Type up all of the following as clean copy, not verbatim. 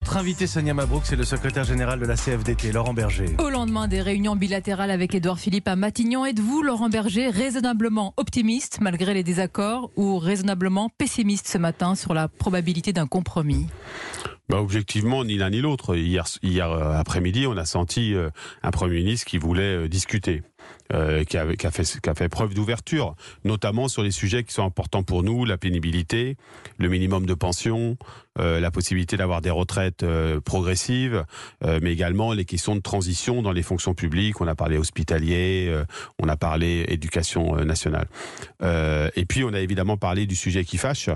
Notre invité Sonia Mabrouk, c'est le secrétaire général de la CFDT, Laurent Berger. Au lendemain des réunions bilatérales avec Édouard Philippe à Matignon, êtes-vous, Laurent Berger, raisonnablement optimiste malgré les désaccords ou raisonnablement pessimiste ce matin sur la probabilité d'un compromis ? Objectivement, ni l'un ni l'autre. Hier après-midi, on a senti un Premier ministre qui voulait discuter, qui a fait preuve d'ouverture, notamment sur les sujets qui sont importants pour nous, la pénibilité, le minimum de pension, la possibilité d'avoir des retraites progressives, mais également les questions de transition dans les fonctions publiques. On a parlé hospitalier, on a parlé éducation nationale. Et puis, on a évidemment parlé du sujet qui fâche,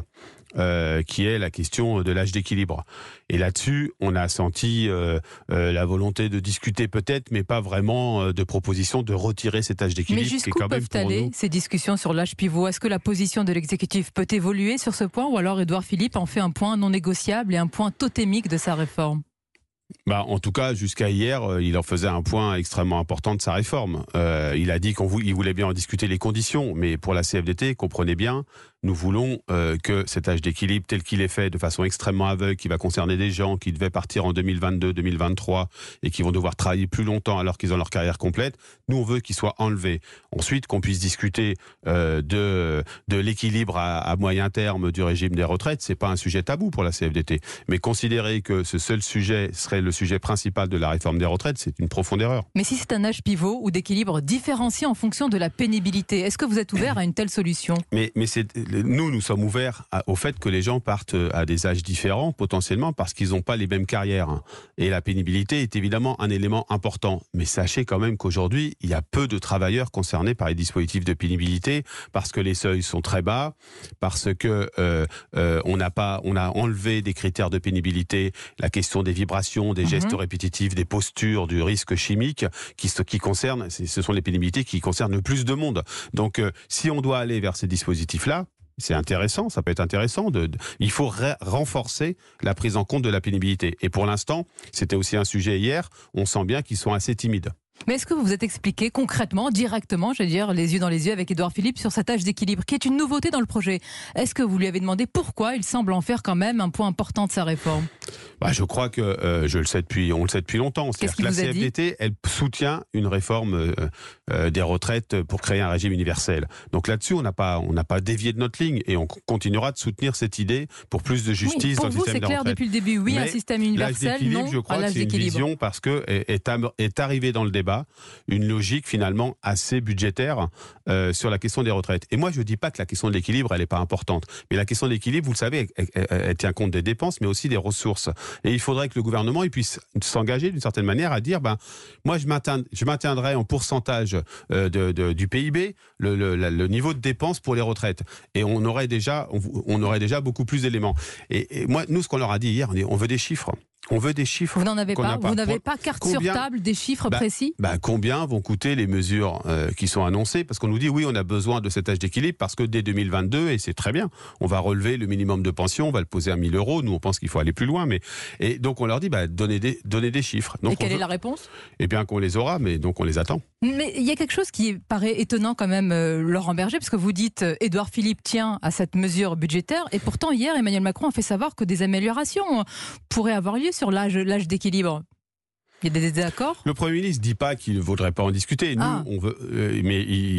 qui est la question de l'âge d'équilibre. Et là-dessus, on a senti la volonté de discuter peut-être, mais pas vraiment de proposition de retirer cet âge d'équilibre. Mais jusqu'où peuvent aller ces discussions sur l'âge pivot ? Est-ce que la position de l'exécutif peut évoluer sur ce point, ou alors Édouard Philippe en fait un point non négociable et un point totémique de sa réforme ? En tout cas, jusqu'à hier, il en faisait un point extrêmement important de sa réforme. Il a dit qu'il voulait bien en discuter les conditions, mais pour la CFDT, comprenez bien, nous voulons que cet âge d'équilibre tel qu'il est fait de façon extrêmement aveugle, qui va concerner des gens qui devaient partir en 2022, 2023 et qui vont devoir travailler plus longtemps alors qu'ils ont leur carrière complète, nous on veut qu'il soit enlevé. Ensuite, qu'on puisse discuter de l'équilibre à moyen terme du régime des retraites, c'est pas un sujet tabou pour la CFDT. Mais considérer que ce seul sujet serait le sujet principal de la réforme des retraites, c'est une profonde erreur. Mais si c'est un âge pivot ou d'équilibre différencié en fonction de la pénibilité, est-ce que vous êtes ouvert à une telle solution ? Mais nous sommes ouverts au fait que les gens partent à des âges différents, potentiellement, parce qu'ils n'ont pas les mêmes carrières. Et la pénibilité est évidemment un élément important. Mais sachez quand même qu'aujourd'hui, il y a peu de travailleurs concernés par les dispositifs de pénibilité, parce que les seuils sont très bas, parce que on a enlevé des critères de pénibilité, la question des vibrations, des gestes répétitifs, des postures, du risque chimique, qui concernent, ce sont les pénibilités qui concernent le plus de monde. Donc, si on doit aller vers ces dispositifs-là, c'est intéressant, ça peut être intéressant. Il faut renforcer la prise en compte de la pénibilité. Et pour l'instant, c'était aussi un sujet hier, on sent bien qu'ils sont assez timides. Mais est-ce que vous vous êtes expliqué concrètement, directement, je veux dire, les yeux dans les yeux avec Édouard Philippe sur cet âge d'équilibre, qui est une nouveauté dans le projet ? Est-ce que vous lui avez demandé pourquoi il semble en faire quand même un point important de sa réforme ? Je crois que on le sait depuis longtemps. C'est-à-dire que la CFDT, elle soutient une réforme des retraites pour créer un régime universel. Donc là-dessus, on n'a pas dévié de notre ligne et on continuera de soutenir cette idée pour plus de justice dans le système des retraites. Pour vous, c'est clair depuis le début, oui, un système universel, non je crois à que l'âge c'est une d'équilibre. vision parce que est arrivée dans le débat une logique finalement assez budgétaire sur la question des retraites. Et moi, je ne dis pas que la question de l'équilibre, elle n'est pas importante. Mais la question de l'équilibre, vous le savez, elle tient compte des dépenses, mais aussi des ressources. Et il faudrait que le gouvernement il puisse s'engager d'une certaine manière à dire, moi, je maintiendrai en pourcentage du PIB le niveau de dépenses pour les retraites. Et on aurait déjà beaucoup plus d'éléments. Et moi, nous, ce qu'on leur a dit hier, on veut des chiffres. On veut des chiffres. Vous n'en avez pas. Vous n'avez pas carte sur table des chiffres précis ? Combien vont coûter les mesures qui sont annoncées ? Parce qu'on nous dit oui, on a besoin de cet âge d'équilibre parce que dès 2022, et c'est très bien, on va relever le minimum de pension, on va le poser à 1 000 €. Nous, on pense qu'il faut aller plus loin. Et donc, on leur dit donnez des chiffres. Donc, et quelle est la réponse ? Eh bien, qu'on les aura, mais donc on les attend. Mais il y a quelque chose qui paraît étonnant quand même, Laurent Berger, parce que vous dites Édouard Philippe tient à cette mesure budgétaire, et pourtant hier, Emmanuel Macron a fait savoir que des améliorations pourraient avoir lieu sur l'âge d'équilibre. Il y a des désaccords ? Le Premier ministre ne dit pas qu'il ne vaudrait pas en discuter. Nous, on veut, mais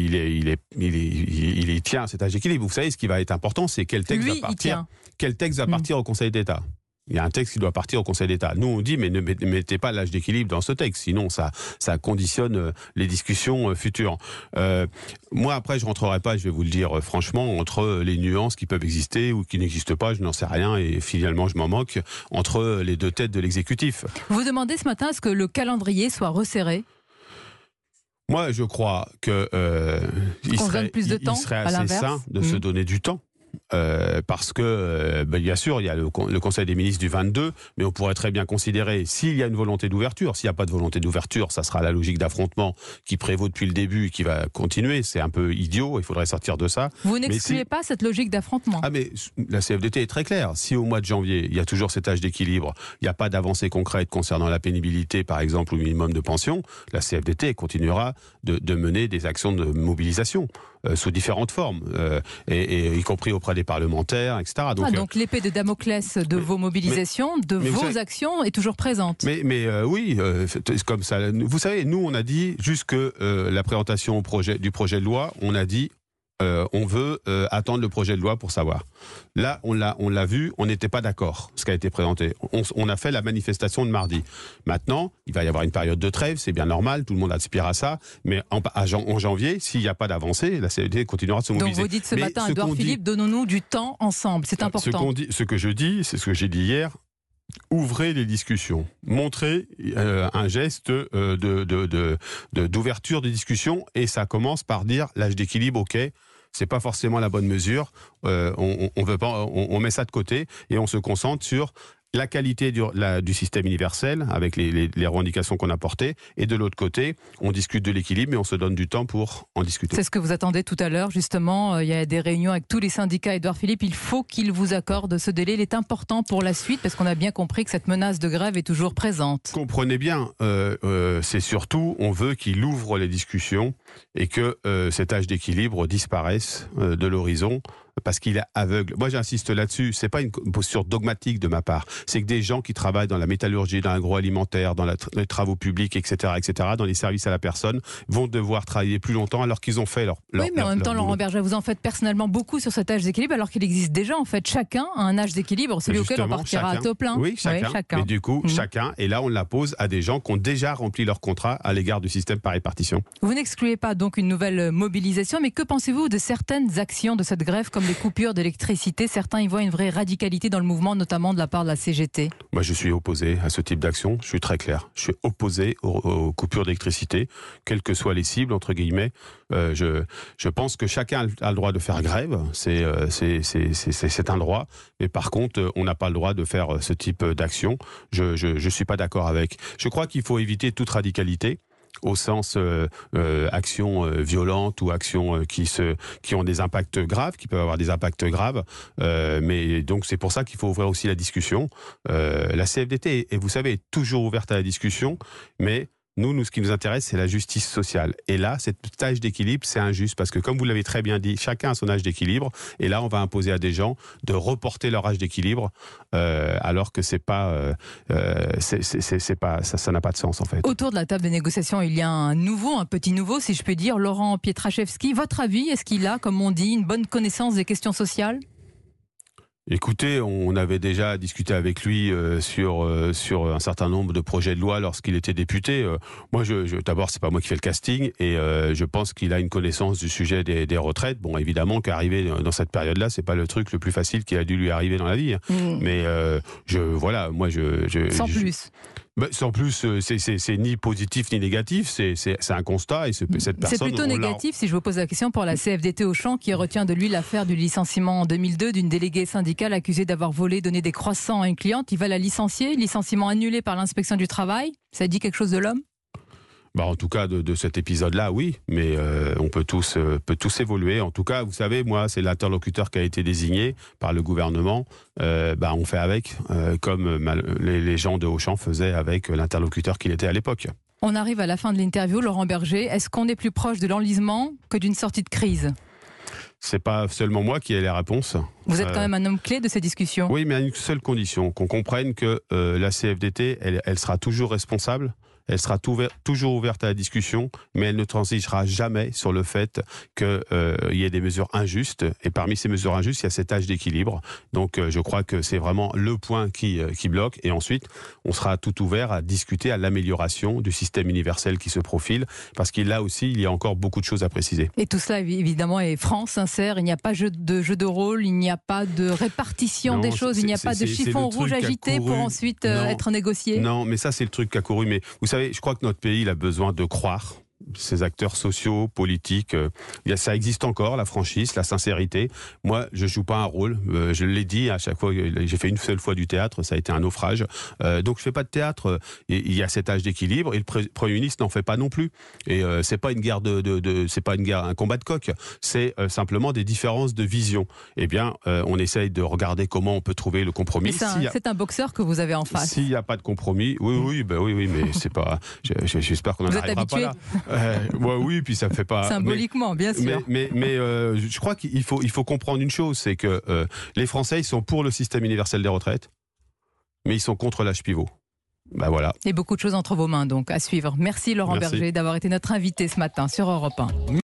il tient à cet âge d'équilibre. Vous savez, ce qui va être important, c'est quel texte va partir au Conseil d'État. Il y a un texte qui doit partir au Conseil d'État. Nous, on dit, mais ne mettez pas l'âge d'équilibre dans ce texte, sinon ça conditionne les discussions futures. Moi, après, je rentrerai pas, je vais vous le dire franchement, entre les nuances qui peuvent exister ou qui n'existent pas, je n'en sais rien, et finalement, je m'en moque, entre les deux têtes de l'exécutif. Vous demandez ce matin à ce que le calendrier soit resserré ? Moi, je crois que il serait assez sain de se donner du temps. Parce que, bien sûr, il y a le Conseil des ministres du 22, mais on pourrait très bien considérer, s'il y a une volonté d'ouverture, s'il n'y a pas de volonté d'ouverture, ça sera la logique d'affrontement qui prévaut depuis le début et qui va continuer. C'est un peu idiot, il faudrait sortir de ça. Vous n'excluez pas cette logique d'affrontement ? Mais la CFDT est très claire. Si au mois de janvier, il y a toujours cet âge d'équilibre, il n'y a pas d'avancée concrète concernant la pénibilité, par exemple, ou le minimum de pension, la CFDT continuera de mener des actions de mobilisation. sous différentes formes, et y compris auprès des parlementaires, etc. Donc l'épée de Damoclès de vos mobilisations, de vos actions est toujours présente. Mais oui, comme ça. Vous savez, nous, on a dit, jusque la présentation du projet de loi, on a dit on veut attendre le projet de loi pour savoir. Là, on l'a vu, on n'était pas d'accord, ce qui a été présenté. On a fait la manifestation de mardi. Maintenant, il va y avoir une période de trêve, c'est bien normal, tout le monde aspire à ça, mais en janvier, s'il n'y a pas d'avancée, la CFDT continuera de se mobiliser. Donc vous dites ce matin à Édouard Philippe, donnons-nous du temps ensemble, c'est important. Ce que je dis, c'est ce que j'ai dit hier, ouvrez les discussions, montrez un geste d'ouverture des discussions, et ça commence par dire l'âge d'équilibre, ok, c'est pas forcément la bonne mesure, on met ça de côté et on se concentre sur la qualité du système universel avec les revendications qu'on a portées, et de l'autre côté, on discute de l'équilibre et on se donne du temps pour en discuter. C'est ce que vous attendez tout à l'heure, justement. Il y a des réunions avec tous les syndicats. Édouard Philippe, il faut qu'il vous accorde ce délai. Il est important pour la suite parce qu'on a bien compris que cette menace de grève est toujours présente. Comprenez bien, c'est surtout, on veut qu'il ouvre les discussions et que cet âge d'équilibre disparaisse de l'horizon, parce qu'il est aveugle. Moi, j'insiste là-dessus. C'est pas une posture dogmatique de ma part. C'est que des gens qui travaillent dans la métallurgie, dans l'agroalimentaire, dans les travaux publics, etc., dans les services à la personne, vont devoir travailler plus longtemps alors qu'ils ont fait leur Oui, mais en même temps, Laurent Berger, vous en faites personnellement beaucoup sur cet âge d'équilibre, alors qu'il existe déjà, en fait, chacun a un âge d'équilibre, celui auquel on partira à taux plein. Oui, chacun. Et du coup, chacun. Et là, on la pose à des gens qui ont déjà rempli leur contrat à l'égard du système par répartition. Vous n'excluez pas donc une nouvelle mobilisation, mais que pensez-vous de certaines actions de cette grève, comme les coupures d'électricité? Certains y voient une vraie radicalité dans le mouvement, notamment de la part de la CGT. Moi, je suis opposé à ce type d'action. Je suis très clair. Je suis opposé aux coupures d'électricité, quelles que soient les cibles, entre guillemets. Je pense que chacun a le droit de faire grève. C'est un droit. Mais par contre, on n'a pas le droit de faire ce type d'action. Je suis pas d'accord avec. Je crois qu'il faut éviter toute radicalité, au sens actions violentes ou actions qui ont des impacts graves, qui peuvent avoir des impacts graves. Mais donc c'est pour ça qu'il faut ouvrir aussi la discussion. La CFDT, et vous savez, est toujours ouverte à la discussion, mais nous, ce qui nous intéresse, c'est la justice sociale. Et là, cet âge d'équilibre, c'est injuste, parce que comme vous l'avez très bien dit, chacun a son âge d'équilibre, et là, on va imposer à des gens de reporter leur âge d'équilibre, alors que ça n'a pas de sens, en fait. Autour de la table des négociations, il y a un petit nouveau, si je peux dire, Laurent Pietraszewski. Votre avis, est-ce qu'il a, comme on dit, une bonne connaissance des questions sociales ? Écoutez, on avait déjà discuté avec lui sur un certain nombre de projets de loi lorsqu'il était député. Moi, d'abord, c'est pas moi qui fais le casting, et je pense qu'il a une connaissance du sujet des retraites. Bon, évidemment qu'arriver dans cette période-là, c'est pas le truc le plus facile qui a dû lui arriver dans la vie. Mais sans plus. Sans plus, c'est ni positif ni négatif, c'est un constat, et cette personne... C'est plutôt négatif, si je vous pose la question, pour la CFDT Auchan, qui retient de lui l'affaire du licenciement en 2002 d'une déléguée syndicale accusée d'avoir volé, donné des croissants à une cliente. Il va la licencier, licenciement annulé par l'inspection du travail. Ça dit quelque chose de l'homme ? En tout cas, de cet épisode-là, oui, mais on peut tous évoluer. En tout cas, vous savez, moi, c'est l'interlocuteur qui a été désigné par le gouvernement. On fait avec, comme les gens de Auchan faisaient avec l'interlocuteur qu'il était à l'époque. On arrive à la fin de l'interview, Laurent Berger. Est-ce qu'on est plus proche de l'enlisement que d'une sortie de crise ? C'est pas seulement moi qui ai les réponses. Vous êtes quand même un homme clé de ces discussions. Oui, mais à une seule condition, qu'on comprenne que la CFDT, elle sera toujours responsable. Elle sera toujours ouverte à la discussion, mais elle ne transigera jamais sur le fait qu'il y ait des mesures injustes. Et parmi ces mesures injustes, il y a cet âge d'équilibre. Donc je crois que c'est vraiment le point qui bloque. Et ensuite, on sera tout ouvert à discuter à l'amélioration du système universel qui se profile, parce qu'il là aussi, il y a encore beaucoup de choses à préciser. Et tout cela, évidemment, est franc, sincère. Il n'y a pas de jeu de rôle, il n'y a pas de répartition des choses, il n'y a pas de chiffon rouge agité pour ensuite être négocié. Non, mais ça, c'est le truc qui a couru. Mais vous savez, je crois que notre pays, il a besoin de croire. Ces acteurs sociaux, politiques, ça existe encore, la franchise, la sincérité. Moi, je joue pas un rôle. Je l'ai dit à chaque fois. J'ai fait une seule fois du théâtre, ça a été un naufrage. Donc, je fais pas de théâtre. Et il y a cet âge d'équilibre, et le Premier ministre n'en fait pas non plus. Et c'est pas une guerre c'est pas une guerre, un combat de coq. C'est simplement des différences de vision. Eh bien, on essaye de regarder comment on peut trouver le compromis. C'est un boxeur que vous avez en face. S'il n'y a pas de compromis, oui, mais c'est pas. J'espère qu'on en arrivera pas là. Oui, puis ça me fait pas... Symboliquement, bien sûr. Mais je crois qu'il faut comprendre une chose, c'est que les Français, ils sont pour le système universel des retraites, mais ils sont contre l'âge pivot. Ben voilà. Et beaucoup de choses entre vos mains, donc, à suivre. Merci Laurent Berger d'avoir été notre invité ce matin sur Europe 1.